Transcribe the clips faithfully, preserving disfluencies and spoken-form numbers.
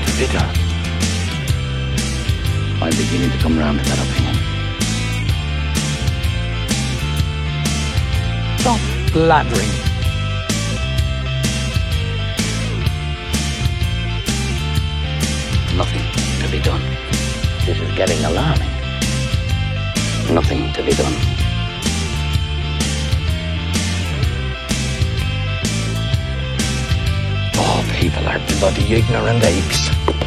bitter. I'm beginning to come round to that opinion. Stop blathering. Nothing to be done. This is getting alarming. Nothing to be done. Oh, people are bloody ignorant apes.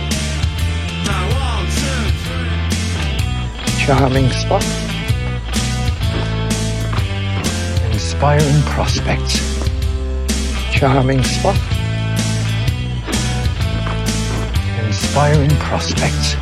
Charming spot. Inspiring prospects. Charming spot. Inspiring prospects.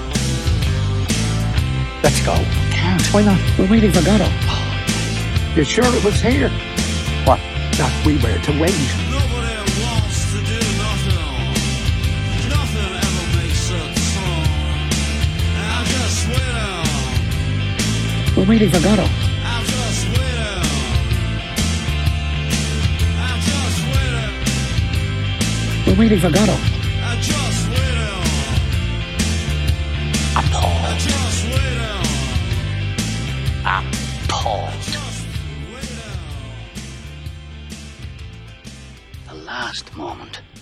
Let's go. Can't. Why not? We're waiting for Goddo. You sure it was here? What? That we were to wait. Nobody wants to do nothing. Nothing ever makes a song. I'll just wait on. We're waiting for Goddo. I'll just wait on. I'll just wait on. We're waiting for Goddo. I'll just wait on. Appalled. I'll just wait on. Appalled. Just wait on. The last moment